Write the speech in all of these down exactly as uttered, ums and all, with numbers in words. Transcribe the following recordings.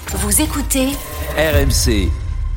Vous écoutez R M C.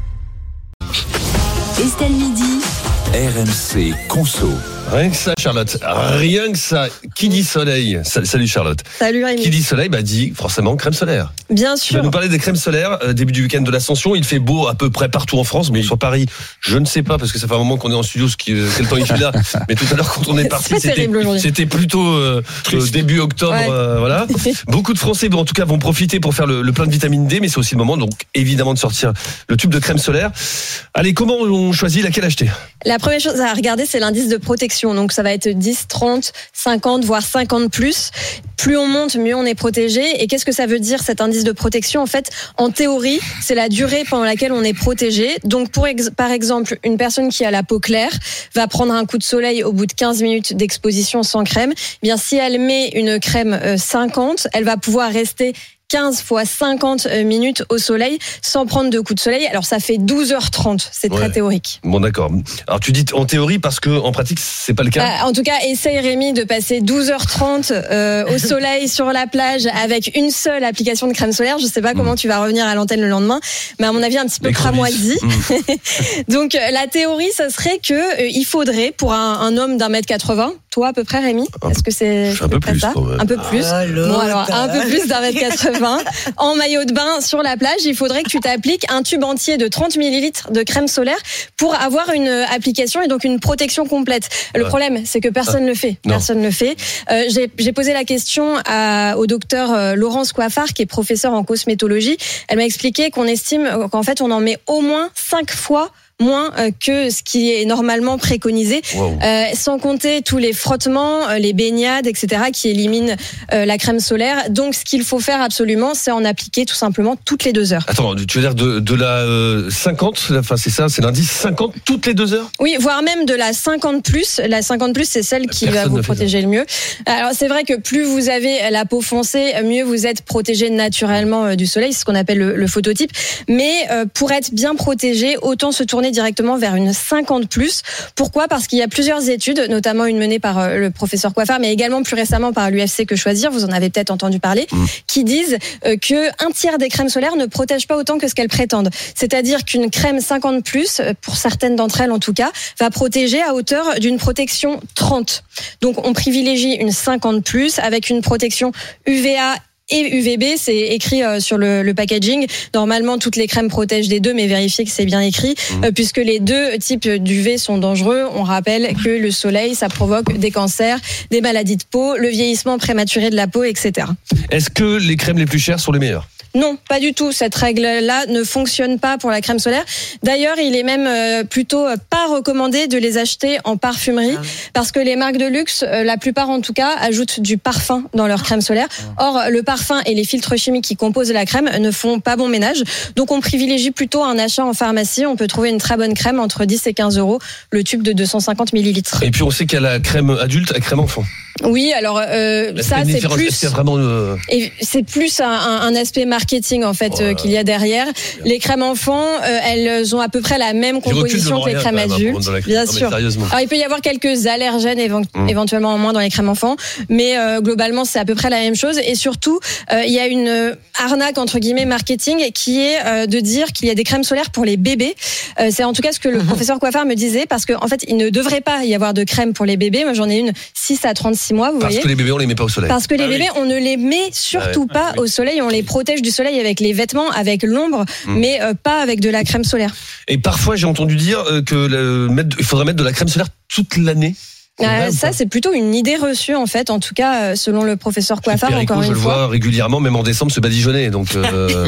Estelle Midi. R M C Conso. Rien que ça, Charlotte. Rien que ça. Qui dit soleil? Salut Charlotte. Salut Rémi. Qui dit soleil, bah dit forcément crème solaire. Bien Tu sûr. vas nous parler des crèmes solaires. Euh, début du week-end de l'Ascension. Il fait beau à peu près partout en France. Bon, sur Paris, je ne sais pas parce que ça fait un moment qu'on est en studio. Ce qui, euh, quel temps il fait là. Mais tout à l'heure, quand on est parti, C'est c'était, terrible aujourd'hui. c'était plutôt euh, euh, début octobre. Ouais. Euh, voilà. Beaucoup de Français, bon, en tout cas, vont profiter pour faire le, le plein de vitamine D. Mais c'est aussi le moment, donc évidemment, de sortir le tube de crème solaire. Allez, comment on choisit laquelle acheter? La première chose à regarder, c'est l'indice de protection. Donc, ça va être dix, trente, cinquante, voire cinquante plus. Plus on monte, mieux on est protégé. Et qu'est-ce que ça veut dire, cet indice de protection? En fait, en théorie, c'est la durée pendant laquelle on est protégé. Donc, pour ex- par exemple, une personne qui a la peau claire va prendre un coup de soleil au bout de quinze minutes d'exposition sans crème. Eh bien, si elle met une crème euh, cinquante, elle va pouvoir rester quinze fois cinquante minutes au soleil sans prendre de coups de soleil. Alors ça fait douze heures trente, c'est Ouais. très théorique. Bon, d'accord. Alors tu dis en théorie parce que en pratique c'est pas le cas. Euh, en tout cas, essaye Rémi de passer douze heures trente euh, au soleil sur la plage avec une seule application de crème solaire. Je sais pas comment tu vas revenir à l'antenne le lendemain, mais à mon avis un petit peu Les cramoisi. crevisses. Donc euh, la théorie, ça serait que euh, il faudrait pour un, un homme d'un mètre quatre-vingts, toi à peu près Rémi, Un est-ce que c'est peu- un peu c'est près plus, ça quand même. Un peu plus. Bon alors un peu plus d'un mètre quatre-vingts. En maillot de bain sur la plage, il faudrait que tu t'appliques un tube entier de trente millilitres de crème solaire pour avoir une application et donc une protection complète. Le Ouais. problème, c'est que personne ne le fait. Non. Personne ne le fait. Euh, j'ai, j'ai posé la question à, au docteur euh, Laurence Coiffard, qui est professeure en cosmétologie. Elle m'a expliqué qu'on estime qu'en fait, on en met au moins cinq fois moins euh, que ce qui est normalement préconisé, Wow. euh, sans compter tous les frottements, euh, les baignades, et cetera, qui éliminent euh, la crème solaire. Donc, ce qu'il faut faire absolument, c'est en appliquer tout simplement toutes les deux heures. Attends, tu veux dire de, de la euh, cinquante, enfin c'est ça, c'est l'indice cinquante toutes les deux heures? Oui, voire même de la cinquante plus. La cinquante plus, c'est celle qui Personne va vous ne fait protéger le mieux. Alors, c'est vrai que plus vous avez la peau foncée, mieux vous êtes protégé naturellement euh, du soleil. C'est ce qu'on appelle le, le phototype. Mais euh, pour être bien protégé, autant se tourner directement vers une cinquante plus. Pourquoi? Parce qu'il y a plusieurs études, notamment une menée par euh, le professeur Coiffard, mais également plus récemment par l'U F C Que Choisir, vous en avez peut-être entendu parler, Mmh. qui disent euh, que un tiers des crèmes solaires ne protègent pas autant que ce qu'elles prétendent. C'est-à-dire qu'une crème cinquante plus, euh, pour certaines d'entre elles en tout cas, va protéger à hauteur d'une protection trente. Donc on privilégie une cinquante plus avec une protection U V A et U V B, c'est écrit euh, sur le, le packaging. Normalement, toutes les crèmes protègent des deux, mais vérifiez que c'est bien écrit, Mmh. euh, puisque les deux types d'U V sont dangereux. On rappelle que le soleil, ça provoque des cancers, des maladies de peau, le vieillissement prématuré de la peau, et cetera. Est-ce que les crèmes les plus chères sont les meilleures? Non, pas du tout. Cette règle-là ne fonctionne pas pour la crème solaire. D'ailleurs, il est même euh, plutôt euh, pas recommandé de les acheter en parfumerie parce que les marques de luxe, euh, la plupart en tout cas, ajoutent du parfum dans leur crème solaire. Or, le parfum et les filtres chimiques qui composent la crème ne font pas bon ménage. Donc, on privilégie plutôt un achat en pharmacie. On peut trouver une très bonne crème entre dix et quinze euros, le tube de deux cent cinquante millilitres. Et puis on sait qu'il y a la crème adulte et la crème enfant. Oui, alors euh, Est-ce ça, qu'il y a une c'est différence? Est-ce plus... qu'il y a vraiment euh, Et c'est plus un, un, un aspect marketing en fait Oh là euh, là. qu'il y a derrière. Les crèmes enfants, euh, elles ont à peu près la même du recul composition devant que les rien, crèmes quand même, adultes, dans la crème. bien Non, mais sûr. sérieusement. Alors il peut y avoir quelques allergènes évent- Mmh. éventuellement en moins dans les crèmes enfants, mais euh, globalement c'est à peu près la même chose. Et surtout, euh, il y a une euh, arnaque entre guillemets marketing qui est euh, de dire qu'il y a des crèmes solaires pour les bébés. Euh, c'est en tout cas ce que le professeur Coiffard me disait, parce qu'en en fait il ne devrait pas y avoir de crème pour les bébés. Moi j'en ai une six à trente-six mois, vous parce voyez. que les bébés on les met pas au soleil. Parce que les Ah oui. bébés, on ne les met surtout pas au soleil, on les protège du soleil avec les vêtements, avec l'ombre, Mm. mais euh, pas avec de la crème solaire. Et parfois j'ai entendu dire euh, que le, mettre, il faudrait mettre de la crème solaire toute l'année. C'est vrai Euh, ou ça, pas? c'est plutôt une idée reçue, en fait, en tout cas, euh, selon le professeur Coiffard, Perico, encore je une le fois. vois régulièrement, même en décembre, se badigeonner. Donc, euh...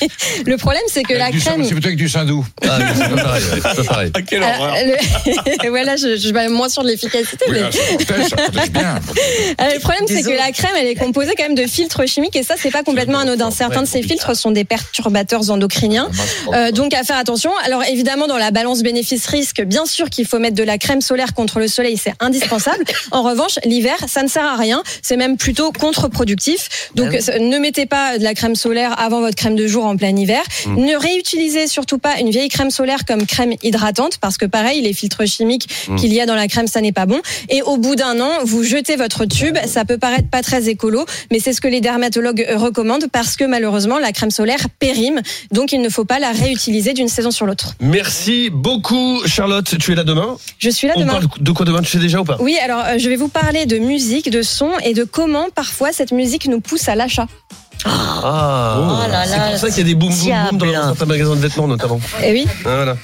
Le problème, c'est que la Avec du crème... Saint- C'est plutôt avec du Saint-Doux. ah, mais c'est pas pareil. ouais, c'est pas pareil. Ah, quelle Alors, horreur. le... voilà, je, je suis moins sûre de l'efficacité. Oui, mais... là, ça protège, ça protège bien. Alors, le problème, c'est que la crème, elle est composée quand même de filtres chimiques, et ça, c'est pas complètement anodin. Certains de ces filtres sont des perturbateurs endocriniens. Euh, donc à faire attention. Alors évidemment, dans la balance bénéfice-risque, bien sûr qu'il faut mettre de la crème solaire contre le soleil, c'est indispensable. indispensable. En revanche, l'hiver, ça ne sert à rien. C'est même plutôt contre-productif. Donc, ne mettez pas de la crème solaire avant votre crème de jour en plein hiver. Mmh. Ne réutilisez surtout pas une vieille crème solaire comme crème hydratante parce que pareil, les filtres chimiques mmh. qu'il y a dans la crème, ça n'est pas bon. Et au bout d'un an, vous jetez votre tube. Ça peut paraître pas très écolo, mais c'est ce que les dermatologues recommandent parce que malheureusement, la crème solaire périme. Donc, il ne faut pas la réutiliser d'une saison sur l'autre. Merci beaucoup, Charlotte. Tu es là demain ? Je suis là On demain. parle de quoi demain ? Tu sais déjà ou pas ? Oui, alors euh, je vais vous parler de musique, de son et de comment parfois cette musique nous pousse à l'achat. Ah, oh là là, c'est pour ça qu'il y a des boom boom boom dans certains magasins de vêtements notamment. Et oui. Ah, voilà.